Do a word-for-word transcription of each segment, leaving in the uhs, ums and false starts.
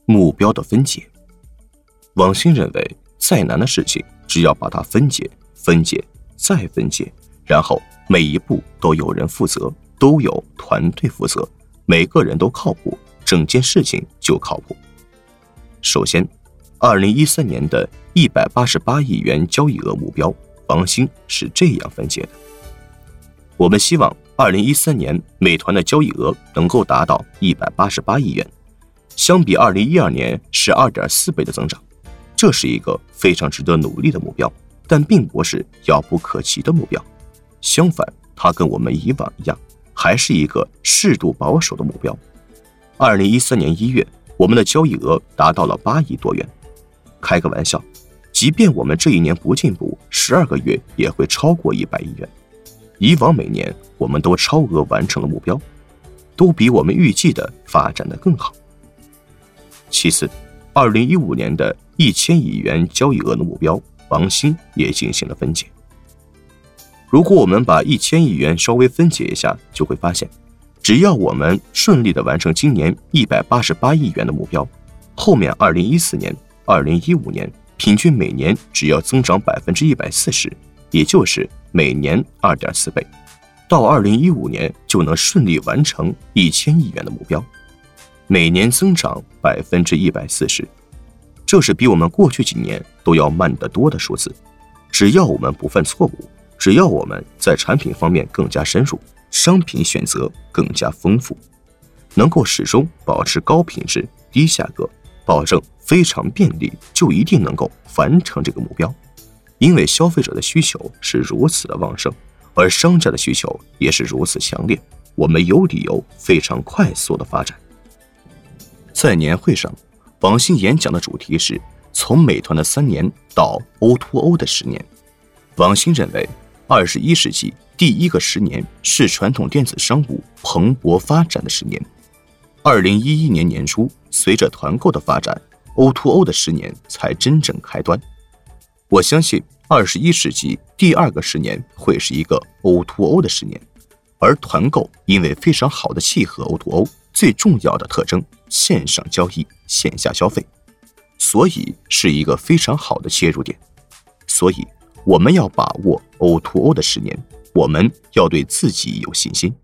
目标的分解。王兴认为，再难的事情，只要把它分解、分解、再分解，然后每一步都有人负责，都有团队负责，每个人都靠谱，整件事情就靠谱。首先，二零一三年的一百八十八亿元交易额目标，王兴是这样分解的：我们希望二零一三年美团的交易额能够达到一百八十八亿元，相比二零一二年是 二点四 倍的增长。这是一个非常值得努力的目标，但并不是遥不可及的目标。相反，它跟我们以往一样，还是一个适度保守的目标。二零一三年一月，我们的交易额达到了八亿多元。开个玩笑，即便我们这一年不进步，十二个月也会超过一百亿元。以往每年我们都超额完成了目标，都比我们预计的发展得更好。其次，二零一五年的一千亿元交易额的目标，王兴也进行了分解。如果我们把一千亿元稍微分解一下，就会发现，只要我们顺利的完成今年一百八十八亿元的目标，后面二零一四年、二零一五年平均每年只要增长百分之一百四十，也就是每年 二点四 倍，到二零一五年就能顺利完成一千亿元的目标，每年增长百分之一百四十。这是比我们过去几年都要慢得多的数字。只要我们不犯错误，只要我们在产品方面更加深入，商品选择更加丰富，能够始终保持高品质、低价格，保证非常便利，就一定能够完成这个目标。因为消费者的需求是如此的旺盛，而商家的需求也是如此强烈，我们有理由非常快速的发展。在年会上，王兴演讲的主题是从美团的三年到 O to O 的十年。王兴认为，二十一世纪第一个十年是传统电子商务蓬勃发展的十年。二零一一年年初，随着团购的发展， O to O 的十年才真正开端。我相信二十一世纪第二个十年会是一个 O to O 的十年，而团购因为非常好的契合 O to O 最重要的特征，线上交易、线下消费，所以是一个非常好的切入点。所以我们要把握 O to O 的十年，我们要对自己有信心。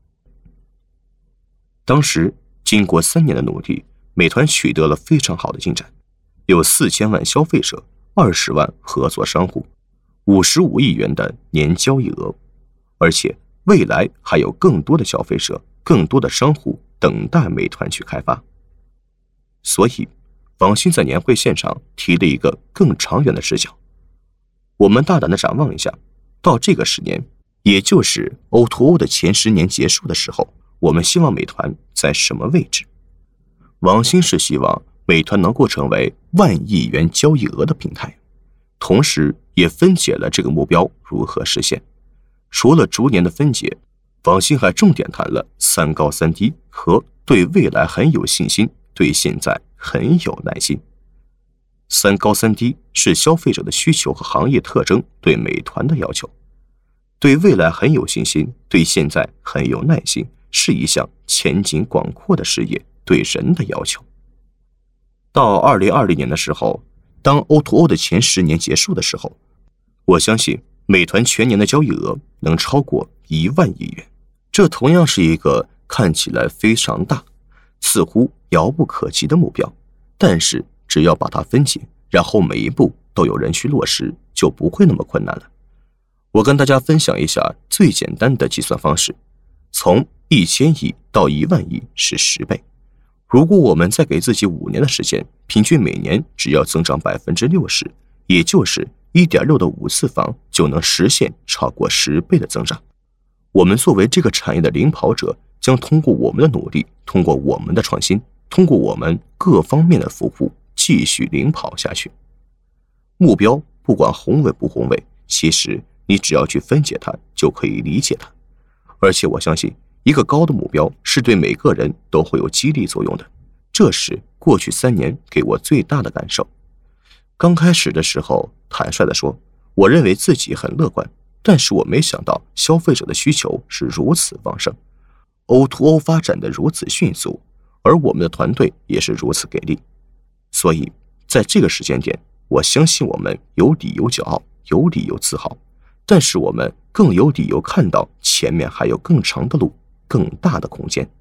当时经过三年的努力，美团取得了非常好的进展，有四千万消费者，二十万合作商户，五十五亿元的年交易额，而且未来还有更多的消费者、更多的商户等待美团去开发。所以王兴在年会现场提了一个更长远的视角，我们大胆的展望一下，到这个十年，也就是 O to O 的前十年结束的时候，我们希望美团在什么位置？王兴是希望美团能够成为万亿元交易额的平台，同时也分解了这个目标如何实现。除了逐年的分解，王兴还重点谈了三高三低和对未来很有信心，对现在很有耐心。三高三低是消费者的需求和行业特征对美团的要求，对未来很有信心，对现在很有耐心，是一项前景广阔的事业对人的要求。到二零二零年的时候，当 O to O 的前十年结束的时候，我相信美团全年的交易额能超过一万亿元。这同样是一个看起来非常大，似乎遥不可及的目标，但是只要把它分解，然后每一步都有人去落实，就不会那么困难了。我跟大家分享一下最简单的计算方式，从一千亿到一万亿是十倍。如果我们再给自己五年的时间，平均每年只要增长百分之六十，也就是 一点六 的五次方，就能实现超过十倍的增长。我们作为这个产业的领跑者，将通过我们的努力，通过我们的创新，通过我们各方面的服务，继续领跑下去。目标不管宏伟不宏伟，其实你只要去分解它，就可以理解它。而且我相信，一个高的目标是对每个人都会有激励作用的，这是过去三年给我最大的感受。刚开始的时候，坦率地说，我认为自己很乐观，但是我没想到消费者的需求是如此旺盛， O to O 发展的如此迅速，而我们的团队也是如此给力。 所以在这个时间点，我相信我们有理由骄傲，有理由自豪，但是我们更有理由看到前面还有更长的路，更大的空间。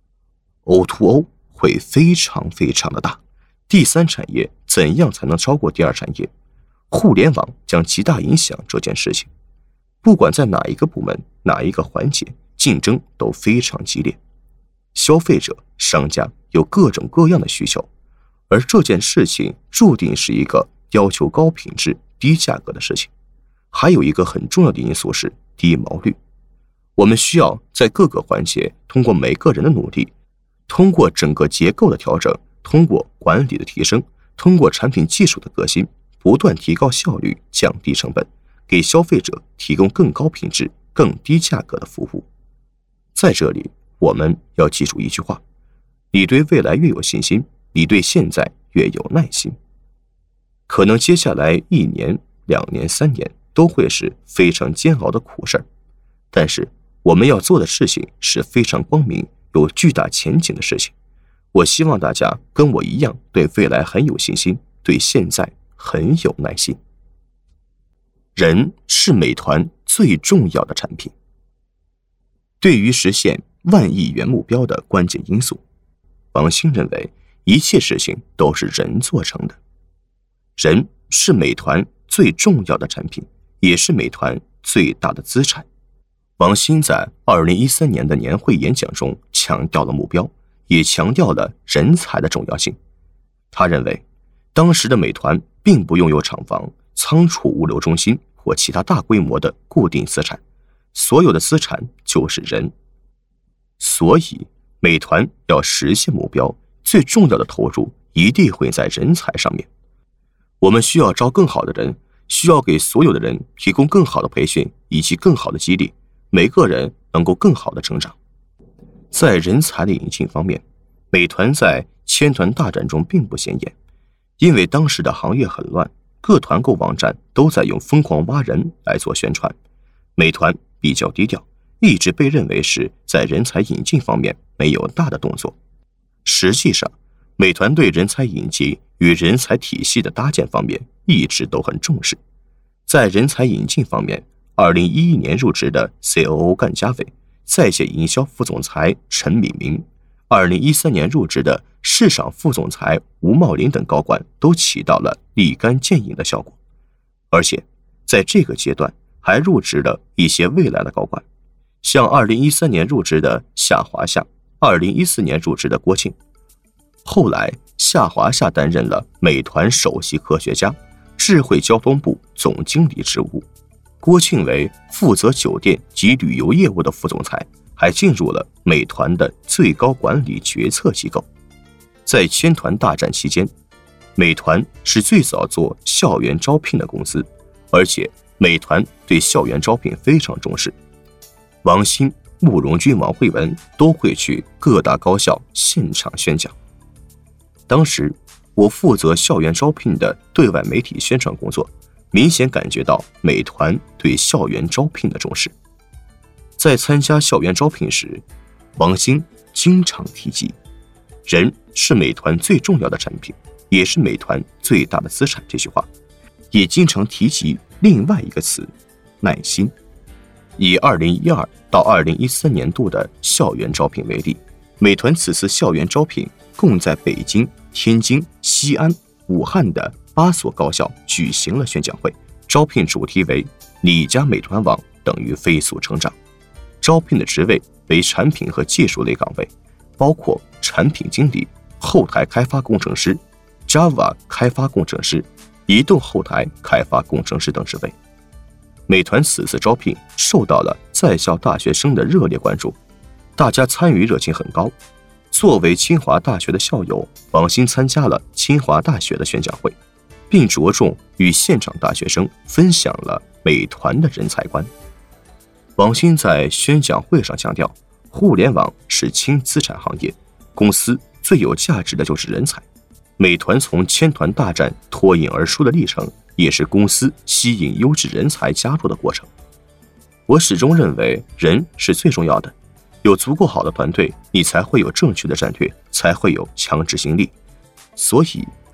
O to O 会非常非常的大，第三产业怎样才能超过第二产业？互联网将极大影响这件事情，不管在哪一个部门，哪一个环节，竞争都非常激烈。消费者、商家有各种各样的需求，而这件事情注定是一个要求高品质、低价格的事情。还有一个很重要的因素是低毛率。我们需要在各个环节通过每个人的努力，通过整个结构的调整，通过管理的提升，通过产品技术的革新，不断提高效率，降低成本，给消费者提供更高品质、更低价格的服务。在这里，我们要记住一句话：你对未来越有信心，你对现在越有耐心。可能接下来一年、两年、三年都会是非常煎熬的苦事儿，但是我们要做的事情是非常光明、有巨大前景的事情。我希望大家跟我一样，对未来很有信心，对现在很有耐心。人是美团最重要的产品。对于实现万亿元目标的关键因素，王兴认为一切事情都是人做成的。人是美团最重要的产品，也是美团最大的资产。王兴在二零一三年的年会演讲中强调了目标，也强调了人才的重要性。他认为，当时的美团并不拥有厂房、仓储物流中心或其他大规模的固定资产，所有的资产就是人。所以，美团要实现目标，最重要的投入一定会在人才上面。我们需要招更好的人，需要给所有的人提供更好的培训以及更好的激励，每个人能够更好的成长。在人才的引进方面，美团在千团大战中并不显眼，因为当时的行业很乱，各团购网站都在用疯狂挖人来做宣传。美团比较低调，一直被认为是在人才引进方面没有大的动作。实际上，美团对人才引进与人才体系的搭建方面一直都很重视。在人才引进方面，二零一一年入职的 C O O 干家伟，在线营销副总裁陈敏明，二零一三年入职的市场副总裁吴茂林等高管都起到了立竿见影的效果。而且在这个阶段还入职了一些未来的高管，像二零一三年入职的夏华夏，二零一四年入职的郭庆。后来夏华夏担任了美团首席科学家、智慧交通部总经理职务，郭庆为负责酒店及旅游业务的副总裁，还进入了美团的最高管理决策机构。在千团大战期间，美团是最早做校园招聘的公司，而且美团对校园招聘非常重视。王兴、慕容军、王慧文都会去各大高校现场宣讲。当时我负责校园招聘的对外媒体宣传工作，明显感觉到美团对校园招聘的重视。在参加校园招聘时，王兴经常提及人是美团最重要的产品，也是美团最大的资产这句话，也经常提及另外一个词：耐心。以二零一二到二零一三年度的校园招聘为例，美团此次校园招聘共在北京、天津、西安、武汉的八所高校举行了宣讲会，招聘主题为你家美团网等于飞速成长。招聘的职位为产品和技术类岗位，包括产品经理、后台开发工程师、Java 开发工程师、移动后台开发工程师等职位。美团此次招聘受到了在校大学生的热烈关注，大家参与热情很高。作为清华大学的校友，王兴参加了清华大学的宣讲会，并着重与现场大学生分享了美团的人才观。王兴在宣讲会上强调，互联网是轻资产行业，公司最有价值的就是人才。美团从千团大战脱颖而出的历程，也是公司吸引优质人才加入的过程。我始终认为人是最重要的，有足够好的团队，你才会有正确的战略，才会有强执行力。所以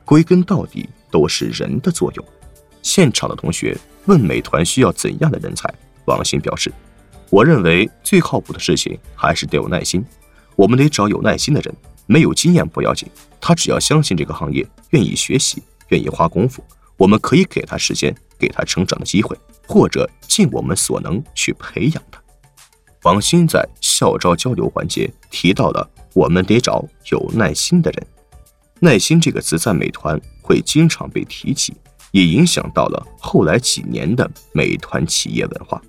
归根到底都是人的作用。现场的同学问美团需要怎样的人才，王鑫表示，我认为最靠谱的事情还是得有耐心，我们得找有耐心的人，没有经验不要紧，他只要相信这个行业，愿意学习，愿意花功夫，我们可以给他时间，给他成长的机会，或者尽我们所能去培养他。王鑫在校招交流环节提到了我们得找有耐心的人。耐心这个词在美团会经常被提起，也影响到了后来几年的美团企业文化。